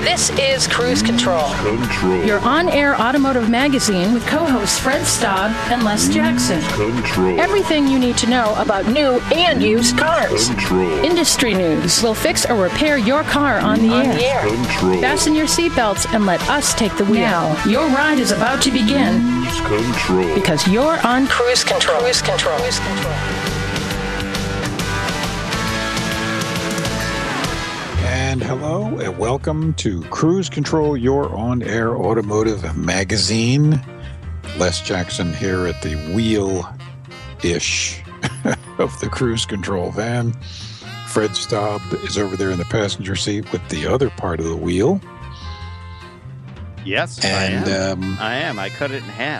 This is Cruise Control. Your on-air automotive magazine with co-hosts Fred Staub and Les Jackson. Everything you need to know about new and used cars. Industry news. We'll fix or repair your car on the air. Fasten your seatbelts and let us take the wheel. Now, your ride is about to begin. Because you're on Cruise Control. Cruise Control. Cruise Control. And hello and welcome to Cruise Control, your on-air automotive magazine. Les Jackson here at the wheel-ish of the Cruise Control van. Fred Staub is over there in the passenger seat with the other part of the wheel. Yes, and, I am. I cut it in half.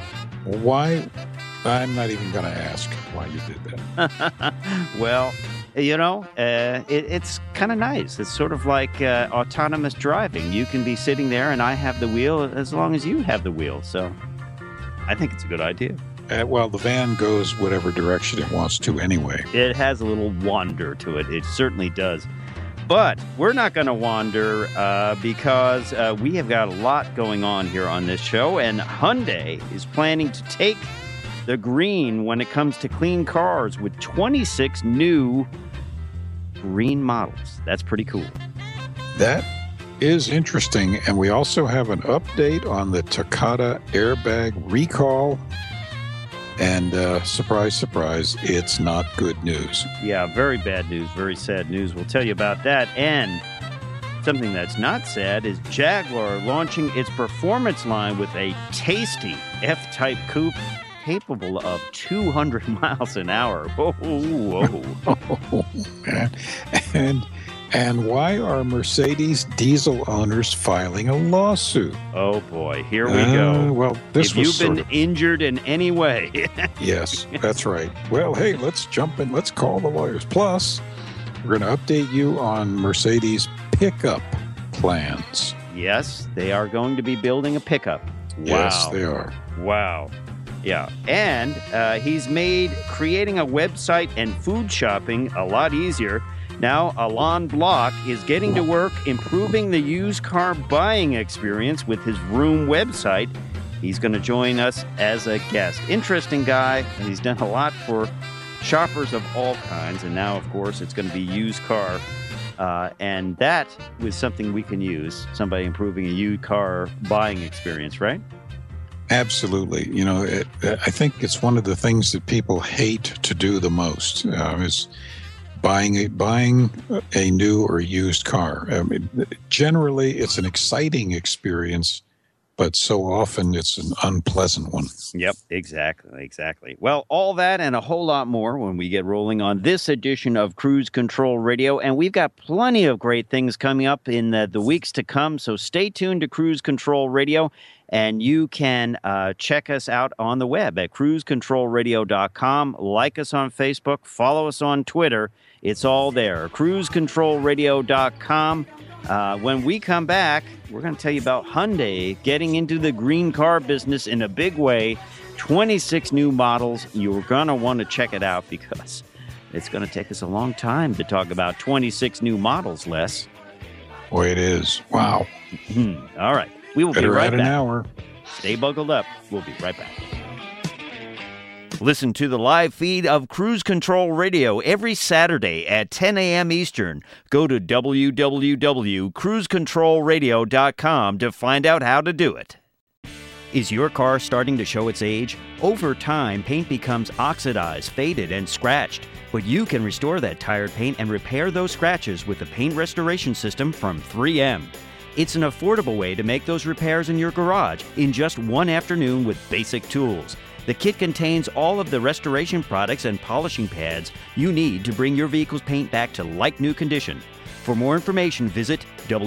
Why? I'm not even going to ask why you did that. Well, you know, it's kind of nice. It's sort of like autonomous driving. You can be sitting there and I have the wheel as long as you have the wheel. So I think it's a good idea. Well, the van goes whatever direction it wants to anyway. It has a little wander to it. It certainly does. But we're not going to wander because we have got a lot going on here on this show. And Hyundai is planning to take the green when it comes to clean cars with 26 new green models. That's pretty cool. That is interesting. And we also have an update on the Takata airbag recall. And surprise, surprise, it's not good news. Yeah, very bad news, very sad news. We'll tell you about that. And something that's not sad is Jaguar launching its performance line with a tasty F-Type coupe capable of 200 miles an hour. Whoa, whoa. Oh, man. And why are Mercedes diesel owners filing a lawsuit? Oh, boy. Here we go. Well, this was If you've been injured in any way. Yes, that's right. Well, hey, let's jump in. Let's call the lawyers. Plus, we're going to update you on Mercedes pickup plans. Yes, they are going to be building a pickup. Wow. Yes, they are. Wow. Yeah. And he's made creating a website and food shopping a lot easier. Now, Alain Bloch is getting to work improving the used car buying experience with his Vroom website. He's going to join us as a guest. Interesting guy. He's done a lot for shoppers of all kinds. And now, of course, it's going to be used car. And that was something we can use, somebody improving a used car buying experience, right? Absolutely. You know, I think it's one of the things that people hate to do the most is buying a new or used car. I mean, generally, it's an exciting experience, but so often it's an unpleasant one. Yep, exactly. Well, all that and a whole lot more when we get rolling on this edition of Cruise Control Radio. And we've got plenty of great things coming up in the weeks to come. So stay tuned to Cruise Control Radio. And you can check us out on the web at cruisecontrolradio.com. Like us on Facebook. Follow us on Twitter. It's all there. cruisecontrolradio.com. When we come back, we're going to tell you about Hyundai getting into the green car business in a big way. 26 new models. You're going to want to check it out because it's going to take us a long time to talk about 26 new models, Les. Boy, it is. Wow. All right. We will be right back. An hour. Stay buckled up. We'll be right back. Listen to the live feed of Cruise Control Radio every Saturday at 10 a.m. Eastern. Go to www.cruisecontrolradio.com to find out how to do it. Is your car starting to show its age? Over time, paint becomes oxidized, faded, and scratched. But you can restore that tired paint and repair those scratches with the paint restoration system from 3M. It's an affordable way to make those repairs in your garage in just one afternoon with basic tools. The kit contains all of the restoration products and polishing pads you need to bring your vehicle's paint back to like-new condition. For more information, visit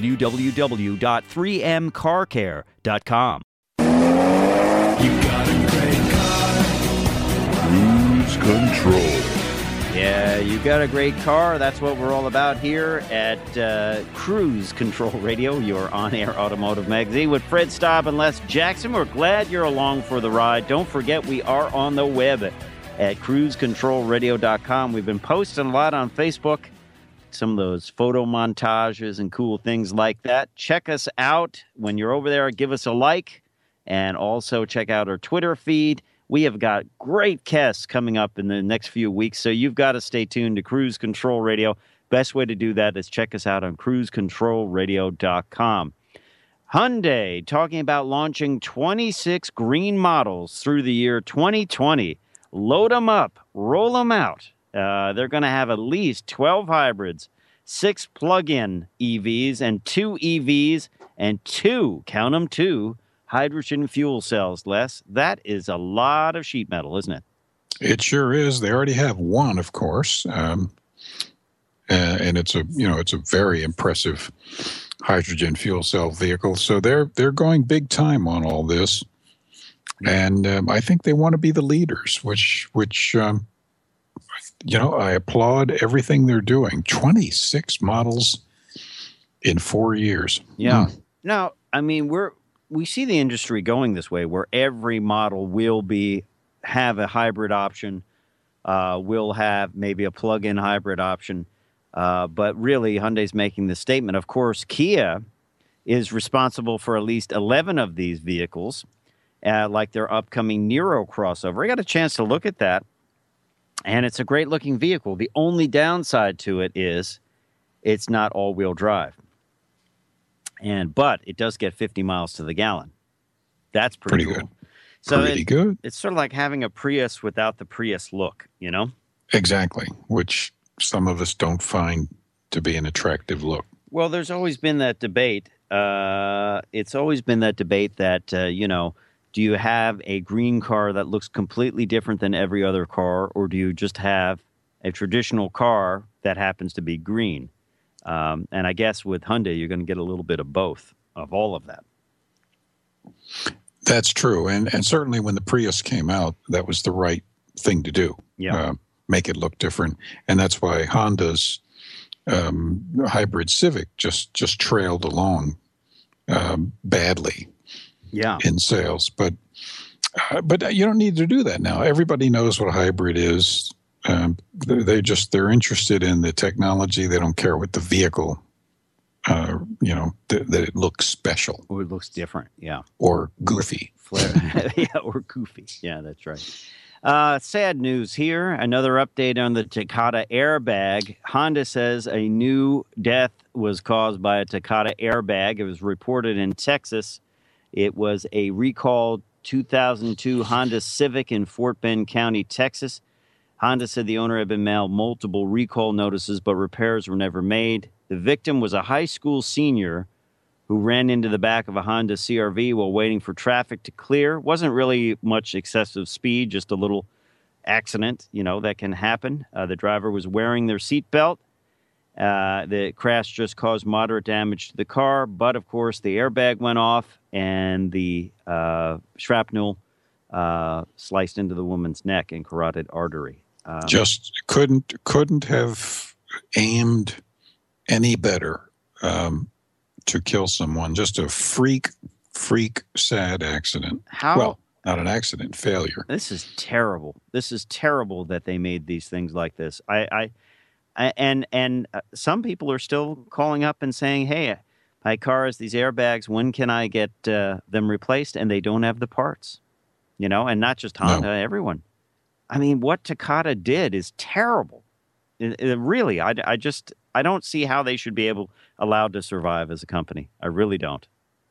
www.3mcarcare.com. You got a great car. Cruise Control. Yeah, you got a great car. That's what we're all about here at Cruise Control Radio, your on-air automotive magazine with Fred Staub and Les Jackson. We're glad you're along for the ride. Don't forget, we are on the web at cruisecontrolradio.com. We've been posting a lot on Facebook. some of those photo montages and cool things like that. Check us out. When you're over there, give us a like, and also check out our Twitter feed. We have got great guests coming up in the next few weeks, so you've got to stay tuned to Cruise Control Radio. Best way to do that is check us out on cruisecontrolradio.com. Hyundai talking about launching 26 green models through the year 2020. Load them up, roll them out. They're going to have at least 12 hybrids, 6 plug-in EVs, and 2 EVs, and 2, count them 2, hydrogen fuel cells, Les. That is a lot of sheet metal, isn't it? It sure is. They already have one, of course, and it's a very impressive hydrogen fuel cell vehicle. So they're going big time on all this, and I think they want to be the leaders, which I applaud everything they're doing. 26 models in 4 years. Yeah. Now, I mean, we see the industry going this way, where every model will have a hybrid option, will have maybe a plug-in hybrid option. But really, Hyundai's making the statement. Of course, Kia is responsible for at least 11 of these vehicles, like their upcoming Niro crossover. I got a chance to look at that, and it's a great-looking vehicle. The only downside to it is it's not all-wheel drive. But it does get 50 miles to the gallon. That's pretty cool. Good. So pretty good. It's sort of like having a Prius without the Prius look, you know? Exactly, which some of us don't find to be an attractive look. Well, there's always been that debate. It's always been that debate that, do you have a green car that looks completely different than every other car, or do you just have a traditional car that happens to be green? And I guess with Hyundai, you're going to get a little bit of both, of all of that. That's true. And certainly when the Prius came out, that was the right thing to do. Yeah. Make it look different. And that's why Honda's hybrid Civic just trailed along badly in sales. But you don't need to do that now. Everybody knows what a hybrid is. They're interested in the technology. They don't care what the vehicle, that it looks special. Or it looks different, yeah. Or goofy. Or goofy. Yeah, that's right. Sad news here. Another update on the Takata airbag. Honda says a new death was caused by a Takata airbag. It was reported in Texas. It was a recalled 2002 Honda Civic in Fort Bend County, Texas. Honda said the owner had been mailed multiple recall notices, but repairs were never made. The victim was a high school senior who ran into the back of a Honda CR-V while waiting for traffic to clear. Wasn't really much excessive speed, just a little accident, that can happen. The driver was wearing their seatbelt. The crash just caused moderate damage to the car, but of course the airbag went off and the shrapnel sliced into the woman's neck and carotid artery. Just couldn't have aimed any better to kill someone. Just a freak sad accident. Well, not an accident, failure. This is terrible. This is terrible that they made these things like this. And some people are still calling up and saying, "Hey, my car has these airbags. When can I get them replaced?" And they don't have the parts. And not just Honda, everyone. I mean, what Takata did is terrible. Really, I don't see how they should be allowed to survive as a company. I really don't.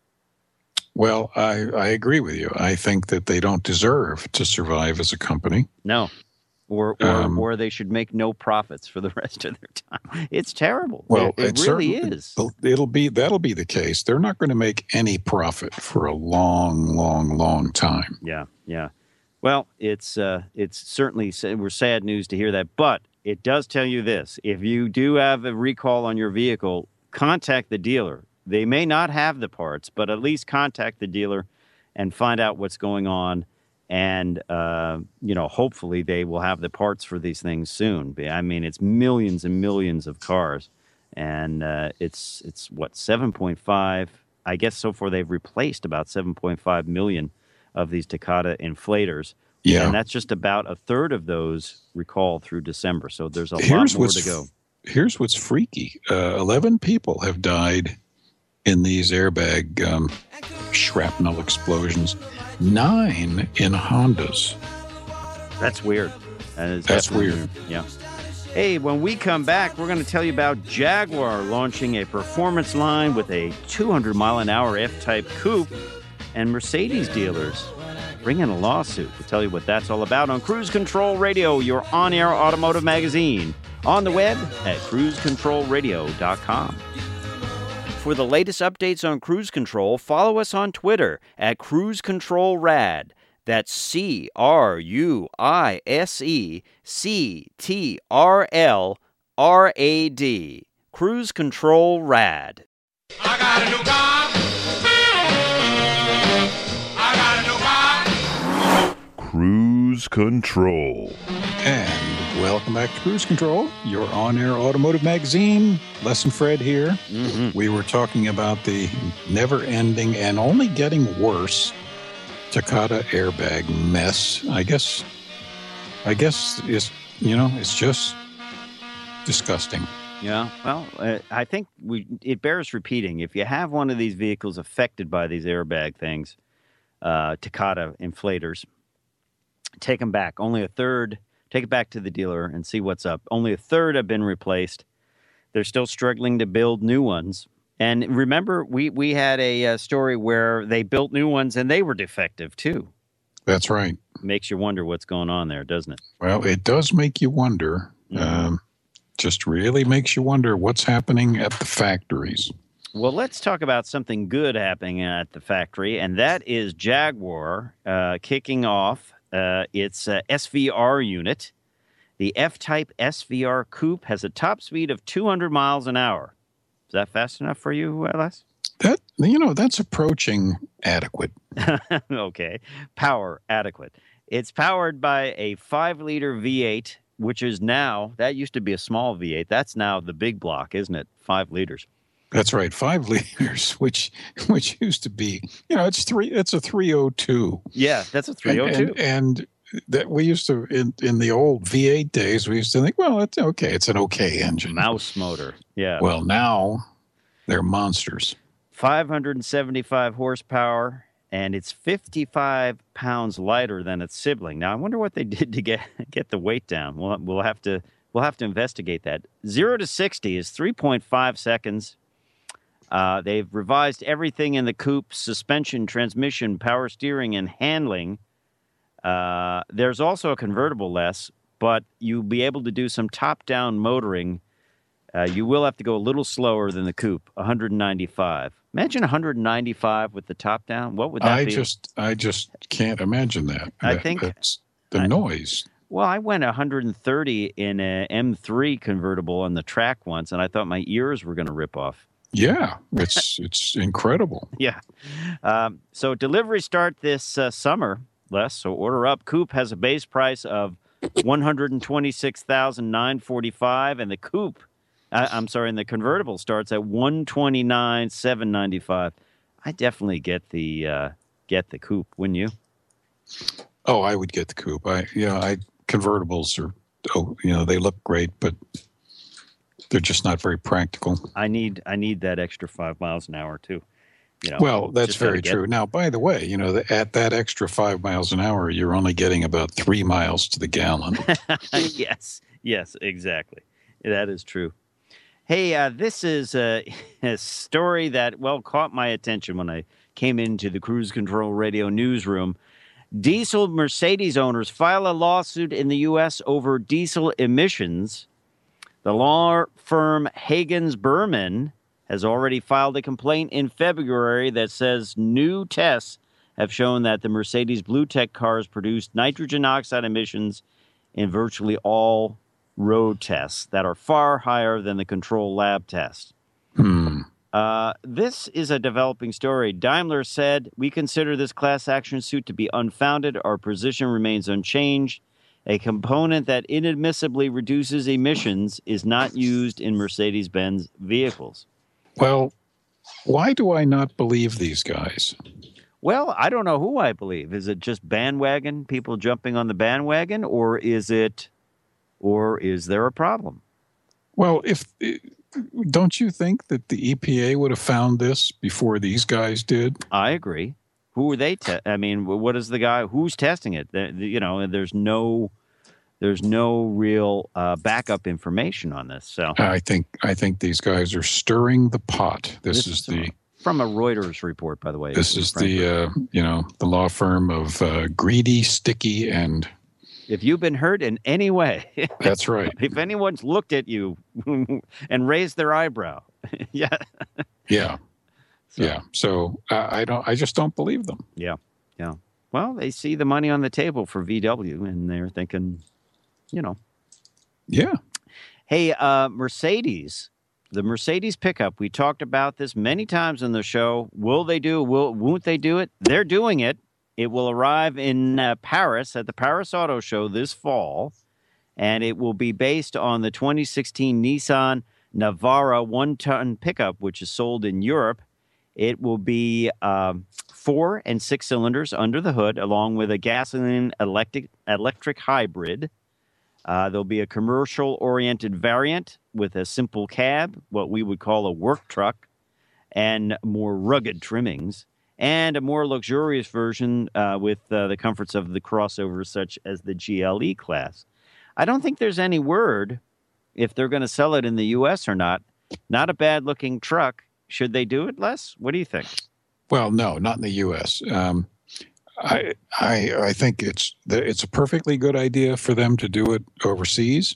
Well, I agree with you. I think that they don't deserve to survive as a company. No. Or they should make no profits for the rest of their time. It's terrible. Well, it really is. That'll be the case. They're not going to make any profit for a long time. Yeah. Well, it's certainly we're sad news to hear that, but it does tell you this: if you do have a recall on your vehicle, contact the dealer. They may not have the parts, but at least contact the dealer and find out what's going on. And, hopefully they will have the parts for these things soon. I mean, it's millions and millions of cars. And it's 7.5. I guess so far they've replaced about 7.5 million of these Takata inflators. Yeah. And that's just about a third of those recalled through December. So there's a lot more to go. here's what's freaky. 11 people have died in these airbag shrapnel explosions. 9 in Hondas. That's weird. That's weird. Yeah. Hey, when we come back, we're going to tell you about Jaguar launching a performance line with a 200-mile-an-hour F-Type coupe, and Mercedes dealers bring in a lawsuit. We'll tell you what that's all about on Cruise Control Radio, your on-air automotive magazine. On the web at cruisecontrolradio.com. For the latest updates on Cruise Control, follow us on Twitter at CruiseControlRad. That's CruiseControlRad. Cruise Control Rad. I got a new car. I got a new car. Cruise Control. And welcome back to Cruise Control, your on-air automotive magazine. Les and Fred here. Mm-hmm. We were talking about the never-ending and only getting worse Takata airbag mess. I guess it's, it's just disgusting. Yeah, well, I think it bears repeating. If you have one of these vehicles affected by these airbag things, Takata inflators, take them back. Only a third. Take it back to the dealer and see what's up. Only a third have been replaced. They're still struggling to build new ones. And remember, we had a story where they built new ones and they were defective too. That's right. Makes you wonder what's going on there, doesn't it? Well, it does make you wonder. Mm-hmm. Just really makes you wonder what's happening at the factories. Well, let's talk about something good happening at the factory, and that is Jaguar kicking off its SVR unit. The F-Type SVR Coupe has a top speed of 200 miles an hour. Is that fast enough for you, Les? That's approaching adequate. Okay. Power adequate. It's powered by a 5-liter V8, which is now, that used to be a small V8. That's now the big block, isn't it? 5 liters. That's right. 5 liters, which used to be, it's a 302. Yeah, that's a 302. And that we used to, in the old V8 days, we used to think, well, it's okay. It's an okay engine. Mouse motor. Yeah. Well, now they're monsters. 575 horsepower, and it's 55 pounds lighter than its sibling. Now, I wonder what they did to get the weight down. We'll have to investigate that. 0 to 60 is 3.5 seconds. They've revised everything in the coupe: suspension, transmission, power steering, and handling. There's also a convertible, less, but you'll be able to do some top-down motoring. You will have to go a little slower than the coupe, 195. Imagine 195 with the top down. What would that be? I just can't imagine that. That's the noise. Well, I went 130 in an M3 convertible on the track once, and I thought my ears were going to rip off. Yeah, it's incredible. Yeah. So deliveries start this summer, Les. So order up. Coupe has a base price of $126,945, and the coupe. And the convertible starts at $129,795. I definitely get the coupe, wouldn't you? Oh, I would get the coupe. Convertibles are, they look great, but they're just not very practical. I need that extra 5 miles an hour too. Well, that's very true. Now, by the way, at that extra 5 miles an hour, you're only getting about 3 miles to the gallon. Yes, exactly. That is true. Hey, this is a story that, caught my attention when I came into the Cruise Control Radio newsroom. Diesel Mercedes owners file a lawsuit in the U.S. over diesel emissions. The law firm Hagens Berman has already filed a complaint in February that says new tests have shown that the Mercedes Blue Tech cars produced nitrogen oxide emissions in virtually all road tests that are far higher than the control lab test. This is a developing story. Daimler said, "We consider this class action suit to be unfounded. Our position remains unchanged. A component that inadmissibly reduces emissions is not used in Mercedes-Benz vehicles." Well, why do I not believe these guys? Well, I don't know who I believe. Is it just bandwagon, people jumping on the bandwagon, or is there a problem? Well, don't you think that the EPA would have found this before these guys did? I agree. Who are they? I mean, what is the guy who's testing it? There's no real backup information on this. So I think these guys are stirring the pot. This is from a Reuters report, by the way. This is the law firm of Greedy, Sticky, and. If you've been hurt in any way, that's right. If anyone's looked at you and raised their eyebrow, yeah. So I just don't believe them. Yeah. Well, they see the money on the table for VW, and they're thinking, Yeah. Hey, Mercedes, the Mercedes pickup. We talked about this many times on the show. Will they do? Won't they do it? They're doing it. It will arrive in Paris at the Paris Auto Show this fall, and it will be based on the 2016 Nissan Navara one-ton pickup, which is sold in Europe. It will be 4 and 6 cylinders under the hood, along with a gasoline electric hybrid. There'll be a commercial-oriented variant with a simple cab, what we would call a work truck, and more rugged trimmings, and a more luxurious version with the comforts of the crossovers such as the GLE class. I don't think there's any word if they're going to sell it in the U.S. or not. Not a bad-looking truck. Should they do it, Les? What do you think? Well, no, not in the U.S. I think it's a perfectly good idea for them to do it overseas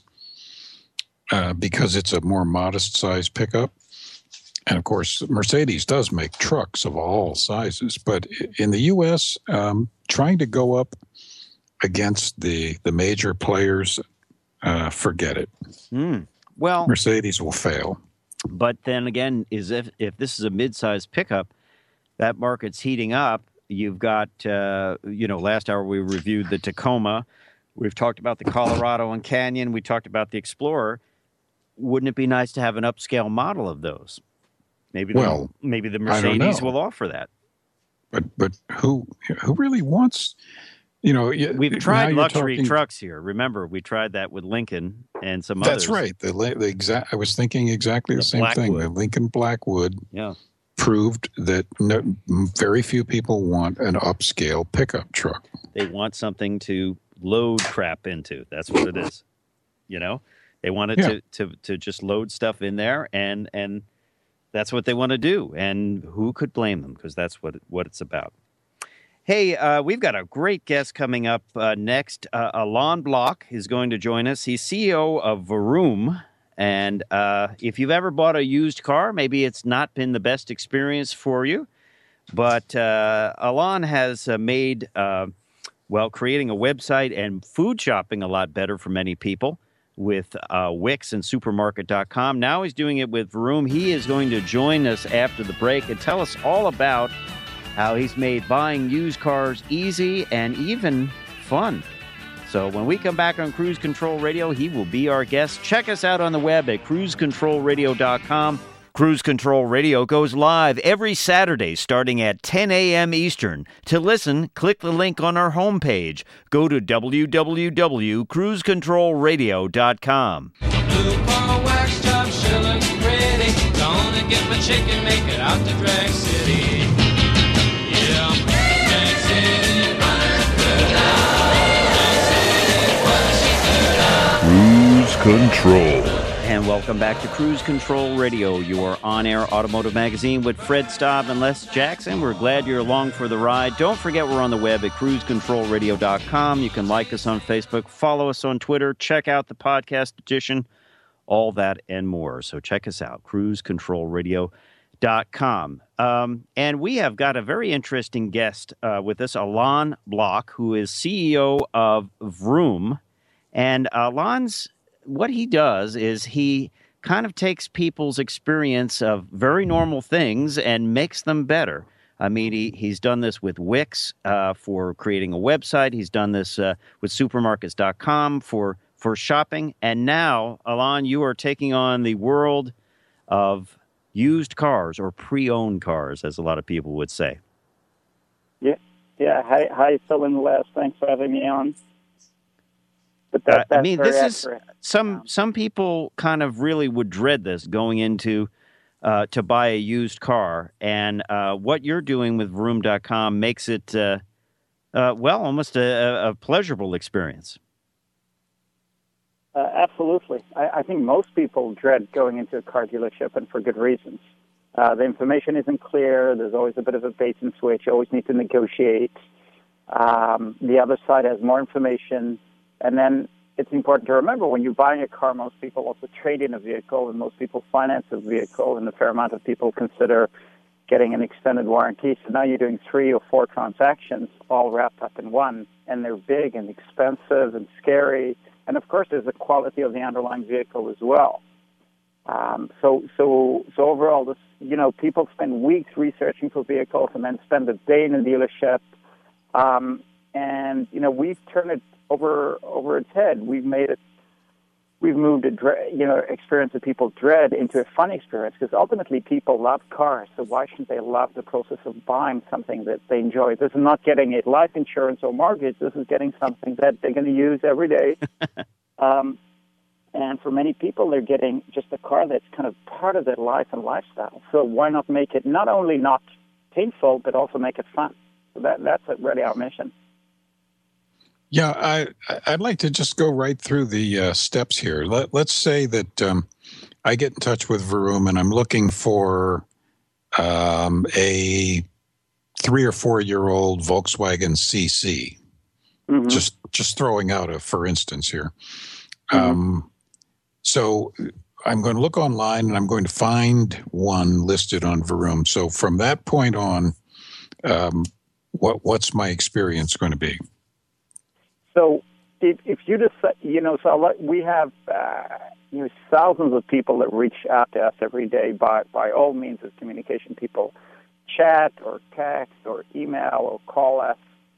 because it's a more modest-sized pickup. And, of course, Mercedes does make trucks of all sizes. But in the U.S., trying to go up against the major players, forget it. Well, Mercedes will fail. But then again, if this is a mid-sized pickup, that market's heating up. You've got, last hour we reviewed the Tacoma. We've talked about the Colorado and Canyon. We talked about the Explorer. Wouldn't it be nice to have an upscale model of those? Maybe the Mercedes will offer that. But who really wants? We've tried luxury trucks here. Remember, we tried that with Lincoln and some others. That's right. I was thinking exactly the same thing. The Lincoln Blackwood proved that very few people want an upscale pickup truck. They want something to load crap into. That's what it is. They want it to just load stuff in there, and that's what they want to do. And who could blame them? Because that's what it's about. Hey, we've got a great guest coming up next. Alain Bloch is going to join us. He's CEO of Vroom. And if you've ever bought a used car, maybe it's not been the best experience for you. But Alain has made, creating a website and food shopping a lot better for many people with Wix and Supermarket.com. Now he's doing it with Vroom. He is going to join us after the break and tell us all about how he's made buying used cars easy and even fun. So when we come back on Cruise Control Radio, he will be our guest. Check us out on the web at cruisecontrolradio.com. Cruise Control Radio goes live every Saturday starting at 10 a.m. Eastern. To listen, click the link on our homepage. Go to www.cruisecontrolradio.com. Blue car wax job, shillings ready. Gonna get my chicken, make it out to Drag City. Yeah, Drag City, runner, good now. Cruise Control. And welcome back to Cruise Control Radio, your on-air automotive magazine with Fred Staub and Les Jackson. We're glad you're along for the ride. Don't forget we're on the web at cruisecontrolradio.com. You can like us on Facebook, follow us on Twitter, check out the podcast edition, all that and more. So check us out, cruisecontrolradio.com. And we have got a very interesting guest with us, Alain Bloch, who is CEO of Vroom. And Alain's what he does is he kind of takes people's experience of very normal things and makes them better. I mean, he's done this with Wix for creating a website. He's done this with supermarkets.com for shopping. And now, Alain, you are taking on the world of used cars or pre-owned cars, as a lot of people would say. Yeah. Hi, Phil and Les. Thanks for having me on. But that's I mean, very this accurate. is some people kind of really would dread this going into to buy a used car, and what you're doing with Vroom.com makes it almost a pleasurable experience. Absolutely. I think most people dread going into a car dealership, and for good reasons. The information isn't clear. There's always a bit of a bait and switch. You always need to negotiate. The other side has more information. And then it's important to remember, when you're buying a car, most people also trade in a vehicle, and most people finance a vehicle, and a fair amount of people consider getting an extended warranty. So now you're doing 3 or 4 transactions all wrapped up in one, and they're big and expensive and scary. And, of course, there's the quality of the underlying vehicle as well. So overall, this, people spend weeks researching for vehicles and then spend a day in a dealership. And we've turned it over its head. We've moved experience that people dread into a fun experience, because ultimately people love cars. So why shouldn't they love the process of buying something that they enjoy? This is not getting a life insurance or mortgage. This is getting something that they're going to use every day. And for many people, they're getting just a car that's kind of part of their life and lifestyle. So why not make it not only not painful, but also make it fun? So that's really our mission. Yeah, I'd like to just go right through the steps here. Let's say that I get in touch with Vroom and I'm looking for a 3 or 4 year old Volkswagen CC. Mm-hmm. Just throwing out a for instance here. Mm-hmm. So I'm going to look online and I'm going to find one listed on Vroom. So from that point on, what's my experience going to be? So if you decide, we have thousands of people that reach out to us every day by all means of communication. People chat or text or email or call us.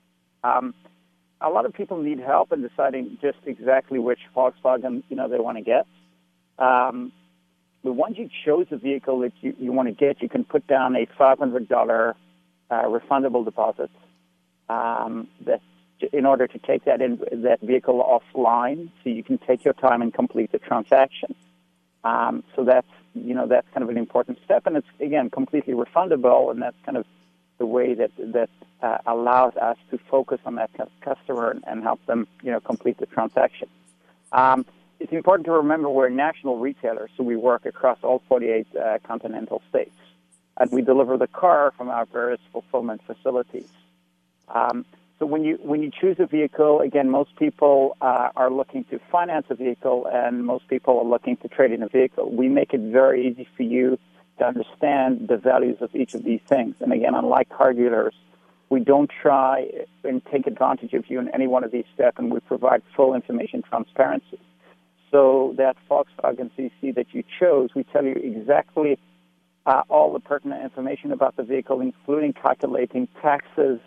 A lot of people need help in deciding just exactly which Volkswagen they want to get. But once you chose the vehicle that you want to get, you can put down a $500 refundable deposit. That's in order to take that vehicle offline, so you can take your time and complete the transaction. So that's kind of an important step, and it's again completely refundable, and that's kind of the way that allows us to focus on that customer and help them complete the transaction. It's important to remember we're a national retailer, so we work across all 48 continental states, and we deliver the car from our various fulfillment facilities. So when you choose a vehicle, again, most people are looking to finance a vehicle, and most people are looking to trade in a vehicle. We make it very easy for you to understand the values of each of these things. And again, unlike car dealers, we don't try and take advantage of you in any one of these steps, and we provide full information transparency. So that Volkswagen CC that you chose, we tell you exactly all the pertinent information about the vehicle, including calculating taxes,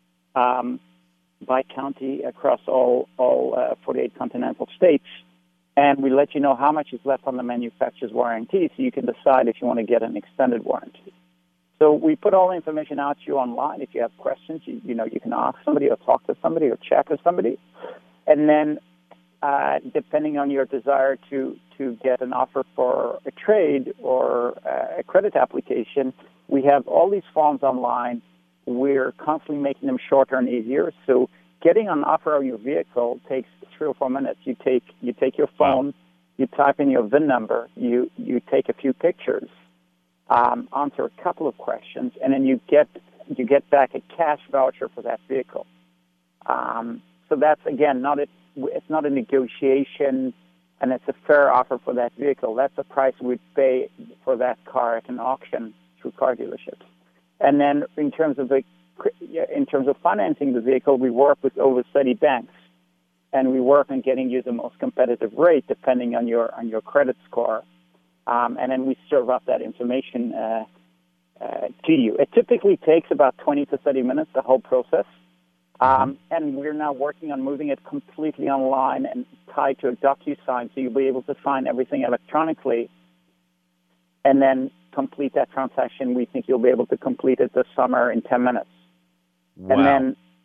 by county across all 48 continental states, and we let you know how much is left on the manufacturer's warranty, so you can decide if you want to get an extended warranty. So we put all the information out to you online. If you have questions, you can ask somebody or talk to somebody or chat with somebody, and then depending on your desire to get an offer for a trade or a credit application, we have all these forms online. We're constantly making them shorter and easier. So getting an offer on your vehicle takes 3 or 4 minutes. You take your phone, you type in your VIN number, you take a few pictures, answer a couple of questions, and then you get back a cash voucher for that vehicle. So that's again it's not a negotiation, and it's a fair offer for that vehicle. That's the price we'd pay for that car at an auction through car dealerships. And then in terms of financing the vehicle, we work with over 30 banks, and we work on getting you the most competitive rate depending on your credit score. And then we serve up that information to you. It typically takes about 20 to 30 minutes, the whole process. And we're now working on moving it completely online and tied to a DocuSign, so you'll be able to find everything electronically. And then complete that transaction. We think you'll be able to complete it this summer in 10 minutes. Wow. And then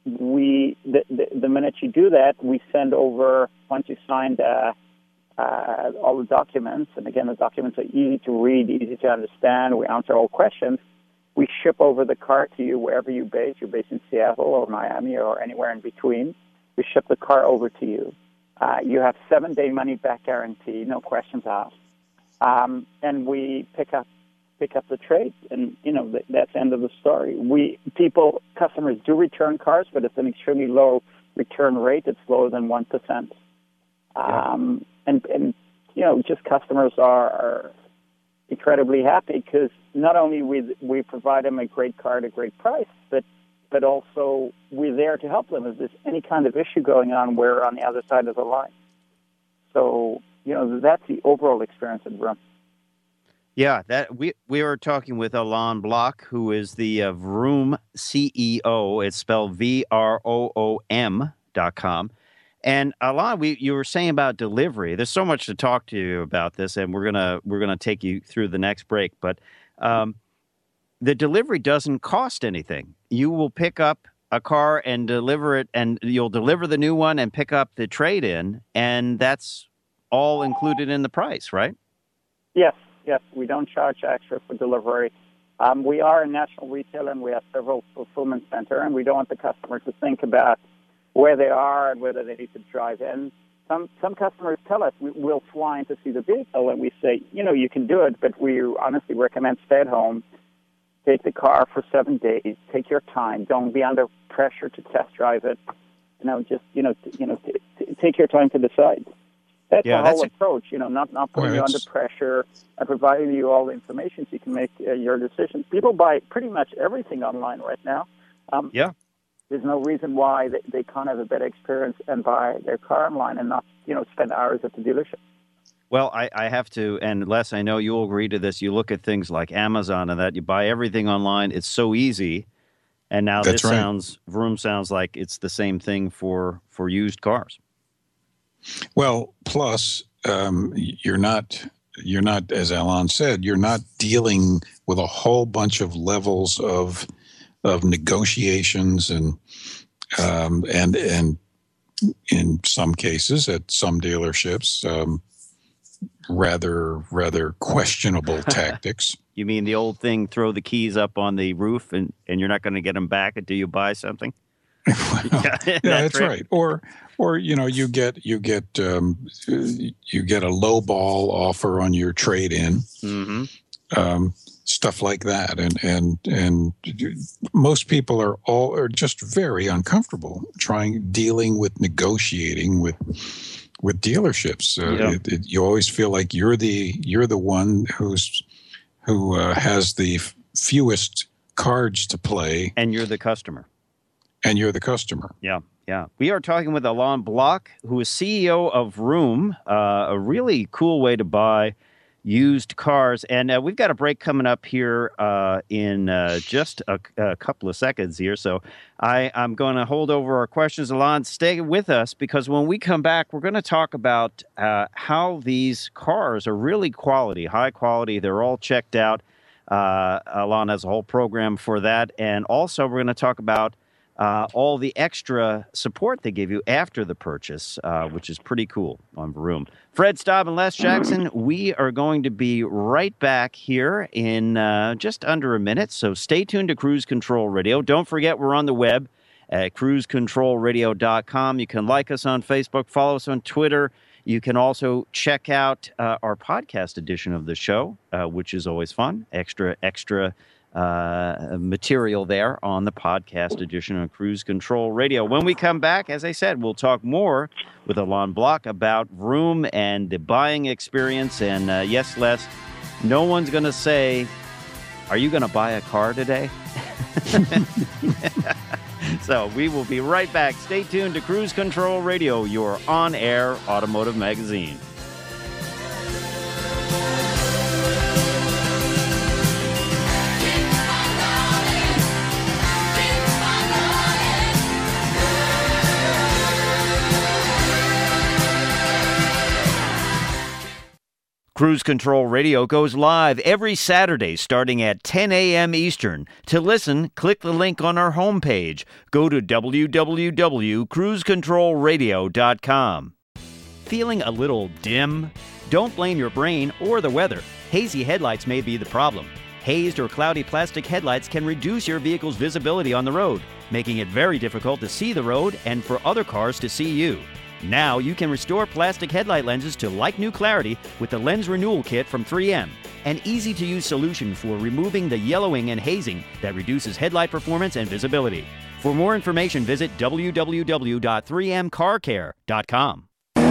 the minute you do that, we send over, once you signed all the documents, and again, the documents are easy to read, easy to understand, we answer all questions, we ship over the car to you wherever you're based. You're based in Seattle or Miami or anywhere in between. We ship the car over to you. You have 7-day money-back guarantee, no questions asked. And we pick up the trade, and that's the end of the story. Customers do return cars, but it's an extremely low return rate. It's lower than 1%. And just customers are incredibly happy because not only we provide them a great car at a great price, but also we're there to help them if there's any kind of issue going on. We're on the other side of the line. So that's the overall experience at Vroom. Yeah, that we were talking with Alain Bloch, who is the Vroom CEO. It's spelled VROOM.com. And Alain, you were saying about delivery. There's so much to talk to you about this, and we're gonna take you through the next break. But the delivery doesn't cost anything. You will pick up a car and deliver it, and you'll deliver the new one and pick up the trade-in, and that's all included in the price, right? Yes. We don't charge extra for delivery. We are a national retailer, and we have several fulfillment centers, and we don't want the customer to think about where they are and whether they need to drive in. Some customers tell us we'll fly in to see the vehicle, and we say, you can do it, but we honestly recommend stay at home, take the car for 7 days, take your time, don't be under pressure to test drive it, take your time to decide. That's the whole approach, not putting you under pressure and providing you all the information so you can make your decisions. People buy pretty much everything online right now. There's no reason why they can't have a better experience and buy their car online and not, spend hours at the dealership. Well, I have to, and Les, I know you'll agree to this. You look at things like Amazon and that, you buy everything online. It's so easy. And now Vroom sounds like it's the same thing for used cars. Well, plus, you're not, as Alain said, you're not dealing with a whole bunch of levels of negotiations and in some cases at some dealerships, rather questionable tactics. You mean the old thing, throw the keys up on the roof and you're not going to get them back until you buy something? That's right. Or you get a low ball offer on your trade-in, stuff like that, and most people are just very uncomfortable dealing with negotiating with dealerships. You always feel like you're the one who has the fewest cards to play, and you're the customer. Yeah. We are talking with Alain Bloch, who is CEO of Vroom, a really cool way to buy used cars. And we've got a break coming up here in just a couple of seconds here. So I'm going to hold over our questions. Alain, stay with us, because when we come back, we're going to talk about how these cars are really high quality. They're all checked out. Alain has a whole program for that. And also we're going to talk about all the extra support they give you after the purchase, which is pretty cool on Vroom. Fred Staub and Les Jackson, we are going to be right back here in just under a minute, so stay tuned to Cruise Control Radio. Don't forget, we're on the web at cruisecontrolradio.com. You can like us on Facebook, follow us on Twitter. You can also check out our podcast edition of the show, which is always fun, extra material there on the podcast edition of Cruise Control Radio. When we come back, as I said, we'll talk more with Alain Bloch about Vroom and the buying experience. And yes, Les, no one's going to say, are you going to buy a car today? So we will be right back. Stay tuned to Cruise Control Radio, your on-air automotive magazine. Cruise Control Radio goes live every Saturday starting at 10 a.m. Eastern. To listen, click the link on our homepage. Go to www.cruisecontrolradio.com. Feeling a little dim? Don't blame your brain or the weather. Hazy headlights may be the problem. Hazed or cloudy plastic headlights can reduce your vehicle's visibility on the road, making it very difficult to see the road and for other cars to see you. Now you can restore plastic headlight lenses to like-new clarity with the Lens Renewal Kit from 3M, an easy-to-use solution for removing the yellowing and hazing that reduces headlight performance and visibility. For more information, visit www.3mcarcare.com.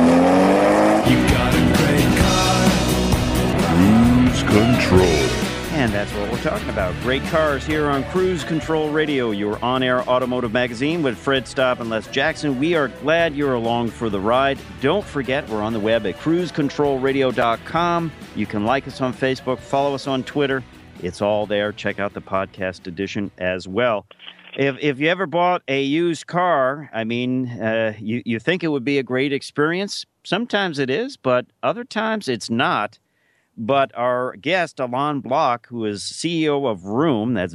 You got a great car. Cruise Control. And that's what we're talking about. Great cars here on Cruise Control Radio, your on-air automotive magazine with Fred Staub and Les Jackson. We are glad you're along for the ride. Don't forget, we're on the web at cruisecontrolradio.com. You can like us on Facebook, follow us on Twitter. It's all there. Check out the podcast edition as well. If you ever bought a used car, I mean, you think it would be a great experience. Sometimes it is, but other times it's not. But our guest, Alain Block, who is CEO of Vroom, that's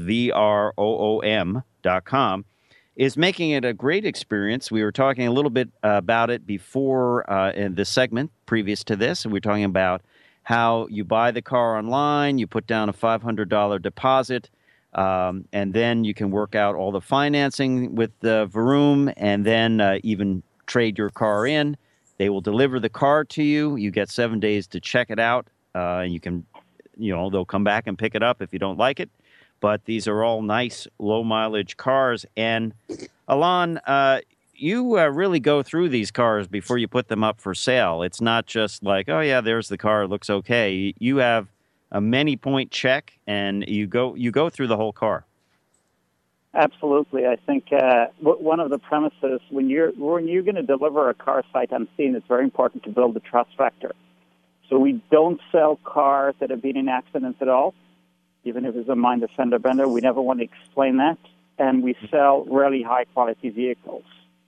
VROOM.com, is making it a great experience. We were talking a little bit about it before in the segment previous to this, and we were talking about how you buy the car online, you put down a $500 deposit, and then you can work out all the financing with Vroom, and then even trade your car in. They will deliver the car to you. You get 7 days to check it out. And you can, they'll come back and pick it up if you don't like it. But these are all nice, low-mileage cars. And, Alain, you really go through these cars before you put them up for sale. It's not just like, oh, yeah, there's the car. It looks okay. You have a many-point check, and you go through the whole car. Absolutely. I think one of the premises, when you're going to deliver a car sight unseen, it's very important to build the trust factor. So we don't sell cars that have been in accidents at all, even if it's a minor fender bender. We never want to explain that. And we sell really high-quality vehicles.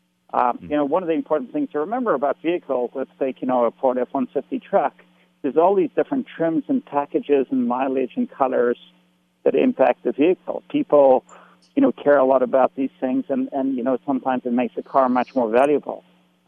One of the important things to remember about vehicles, let's take, a Ford F-150 truck, there's all these different trims and packages and mileage and colors that impact the vehicle. People, care a lot about these things, and sometimes it makes the car much more valuable.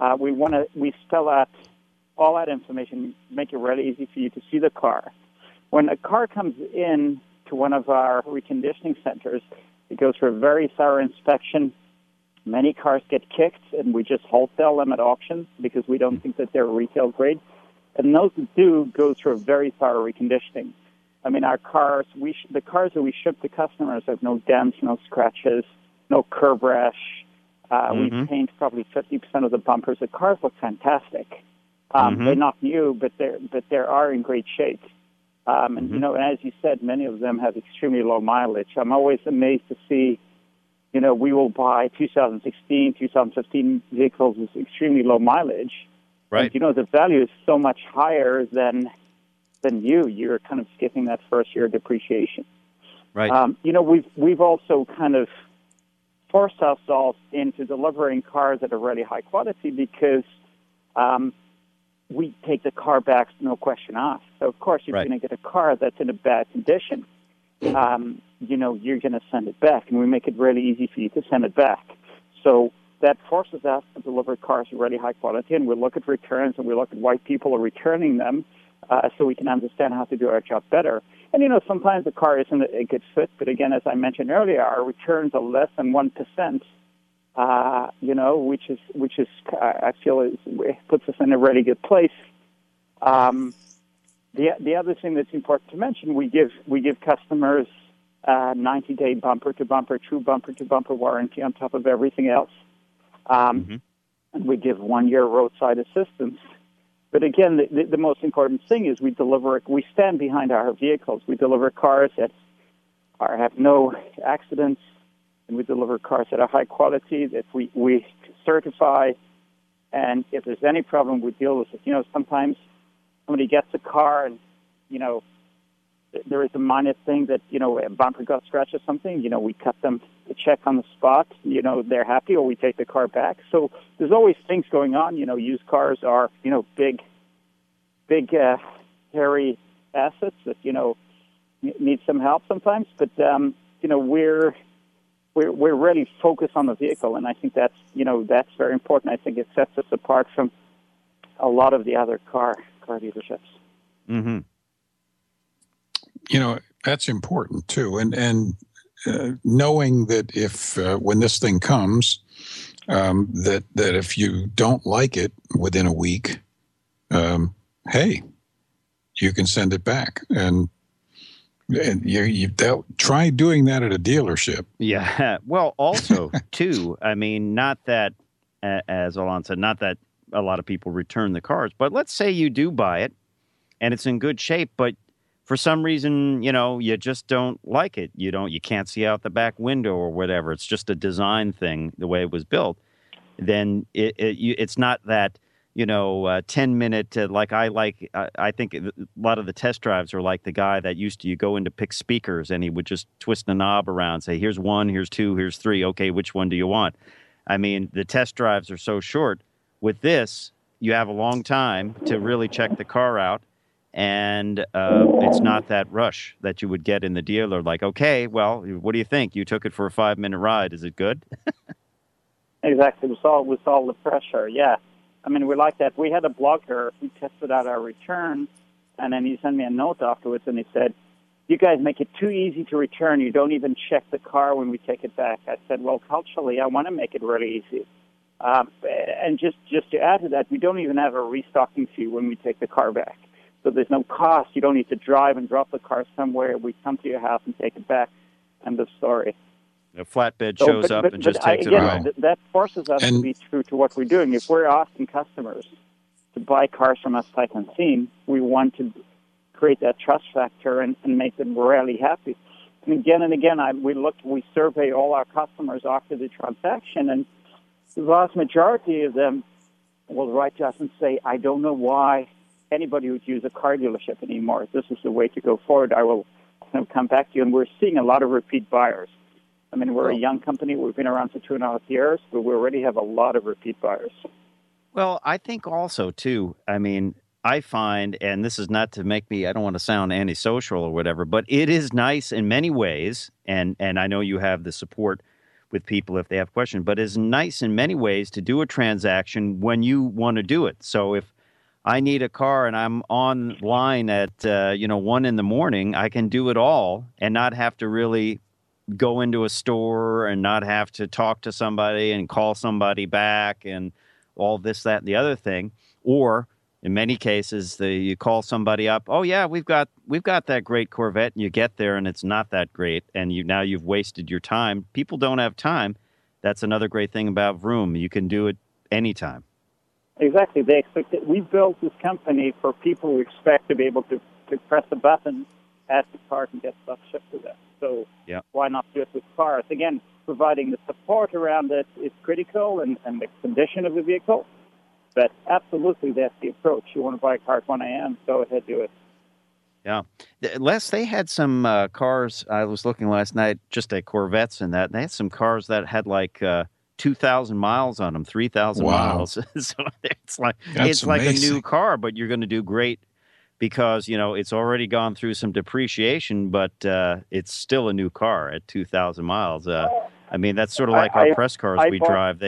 We spell out all that information, make it really easy for you to see the car. When a car comes in to one of our reconditioning centers, it goes through a very thorough inspection. Many cars get kicked, and we just wholesale them at auction because we don't think that they're retail grade. And those that do go through a very thorough reconditioning. I mean, our cars, the cars that we ship to customers have no dents, no scratches, no curb rash. We paint probably 50% of the bumpers. The cars look fantastic. They're not new, but they are in great shape. And as you said, many of them have extremely low mileage. I'm always amazed to see, we will buy 2016, 2015 vehicles with extremely low mileage. Right. And, the value is so much higher than you. You're kind of skipping that first year depreciation. Right. We've also kind of forced ourselves into delivering cars that are really high quality because we take the car back, no question asked. So, of course, you're going to get a car that's in a bad condition. You're going to send it back, and we make it really easy for you to send it back. So that forces us to deliver cars of really high quality, and we look at returns, and we look at why people are returning them so we can understand how to do our job better. And, sometimes the car isn't a good fit, but again, as I mentioned earlier, our returns are less than 1%. Which is I feel puts us in a really good place. The other thing that's important to mention, we give customers 90-day bumper-to-bumper, true bumper-to-bumper warranty on top of everything else. And we give 1 year roadside assistance. But again, the most important thing is we stand behind our vehicles. We deliver cars that have no accidents, and we deliver cars that are high quality, that we certify. And if there's any problem, we deal with it. Sometimes somebody gets a car and, there is a minor thing that, a bumper got scratched or something. We cut them a check on the spot. They're happy, or we take the car back. So there's always things going on. Used cars are, big hairy assets that need some help sometimes. But we're really focused on the vehicle, and I think that's very important. I think it sets us apart from a lot of the other car dealerships. Mm-hmm. That's important too, and knowing that if when this thing comes, that if you don't like it within a week, hey, you can send it back, and you try doing that at a dealership. Yeah. Well, also too, I mean, not that, as Alon said, not that a lot of people return the cars, but let's say you do buy it and it's in good shape, but for some reason, you just don't like it. You can't see out the back window or whatever. It's just a design thing, the way it was built. Then it's not that, 10-minute, I think a lot of the test drives are like the guy that you go in to pick speakers and he would just twist the knob around, say, here's 1, here's 2, here's 3. Okay, which one do you want? I mean, the test drives are so short. With this, you have a long time to really check the car out. And it's not that rush that you would get in the dealer. Like, okay, well, what do you think? You took it for a 5-minute ride. Is it good? Exactly. With all the pressure, yeah. I mean, we like that. We had a blogger who tested out our return, and then he sent me a note afterwards, and he said, you guys make it too easy to return. You don't even check the car when we take it back. I said, well, culturally, I want to make it really easy. And just to add to that, we don't even have a restocking fee when we take the car back. So there's no cost. You don't need to drive and drop the car somewhere. We come to your house and take it back. End of story. A flatbed shows up and just takes it away. That forces us to be true to what we're doing. If we're asking customers to buy cars from us sight unseen, we want to create that trust factor and make them really happy. And again, we survey all our customers after the transaction, and the vast majority of them will write to us and say, I don't know why anybody would use a car dealership anymore. This is the way to go forward. I will come back to you. And we're seeing a lot of repeat buyers. I mean, we're a young company. We've been around for 2.5 years, but we already have a lot of repeat buyers. Well, I think also, too, I mean, I find, and this is not to make me, I don't want to sound antisocial or whatever, but it is nice in many ways, and I know you have the support with people if they have questions, but it's nice in many ways to do a transaction when you want to do it. So if I need a car and I'm online at 1 a.m, I can do it all and not have to really go into a store and not have to talk to somebody and call somebody back and all this, that, and the other thing. Or in many cases, you call somebody up. Oh yeah, we've got that great Corvette, and you get there and it's not that great, and you've wasted your time. People don't have time. That's another great thing about Vroom. You can do it anytime. Exactly. They expect it. We built this company for people who expect to be able to press a button, ask the car, and get stuff shipped to them. So why not do it with cars? Again, providing the support around it is critical, and the condition of the vehicle. But absolutely, that's the approach. You want to buy a car at 1 a.m., go ahead, do it. Yeah. Les, they had some cars, I was looking last night just at Corvettes and that. They had some cars that had like 2,000 miles on them, 3,000 miles. So it's like a new car, but you're going to do great because, it's already gone through some depreciation, but it's still a new car at 2,000 miles. I mean, that's sort of like our press cars we drive.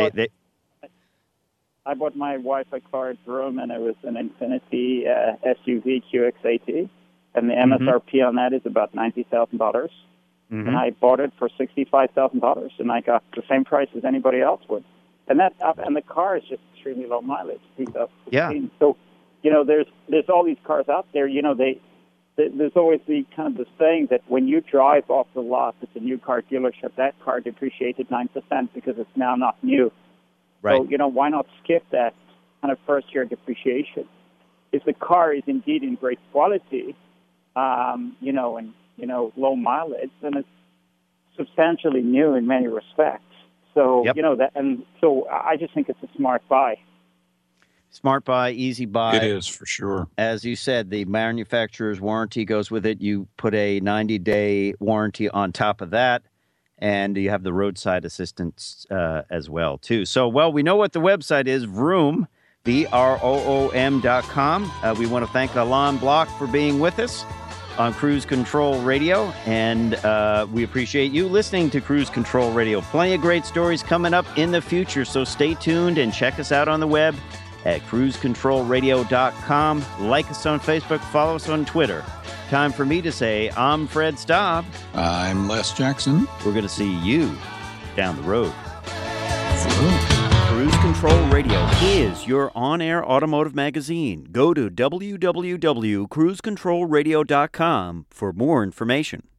I bought my wife a car at Vroom, and it was an Infiniti SUV QX80, and the MSRP on that is about $90,000. And I bought it for $65,000, and I got the same price as anybody else would. And the car is just extremely low mileage, 2016. Yeah. So, there's all these cars out there. There's always the kind of the saying that when you drive off the lot at a new car dealership, that car depreciated 9% because it's now not new. Right. So, why not skip that kind of first-year depreciation? If the car is indeed in great quality, and low mileage, then it's substantially new in many respects. So, so I just think it's a smart buy. Smart buy, easy buy. It is, for sure. As you said, the manufacturer's warranty goes with it. You put a 90-day warranty on top of that, and you have the roadside assistance as well, too. So, we know what the website is, Vroom, BROOM.com. We want to thank Alain Block for being with us on Cruise Control Radio, and we appreciate you listening to Cruise Control Radio. Plenty of great stories coming up in the future, so stay tuned and check us out on the web at cruisecontrolradio.com. Like us on Facebook, follow us on Twitter. Time for me to say, I'm Fred Staub. I'm Les Jackson. We're going to see you down the road. Cruise Control Radio is your on-air automotive magazine. Go to www.cruisecontrolradio.com for more information.